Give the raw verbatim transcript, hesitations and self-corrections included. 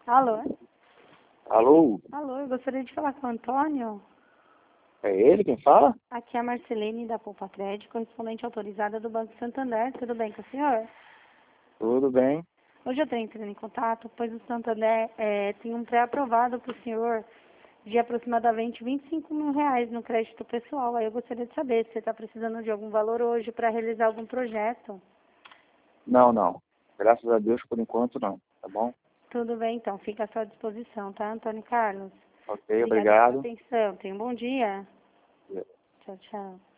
Alô? Alô? Alô, eu gostaria de falar com o Antônio. É ele quem fala? Aqui é a Marcelene da Poupa Crédito, correspondente autorizada do Banco Santander. Tudo bem com o senhor? Tudo bem. Hoje eu estou entrando em contato, pois o Santander é, tem um pré-aprovado para o senhor de aproximadamente vinte e cinco mil reais no crédito pessoal. Aí eu gostaria de saber se você está precisando de algum valor hoje para realizar algum projeto. Não, não. Graças a Deus, por enquanto, não. Tá bom? Tudo bem, então. Fica à sua disposição, tá, Antônio Carlos? Ok, Obrigada pela obrigado. atenção. Tenha um bom dia. Tchau, tchau.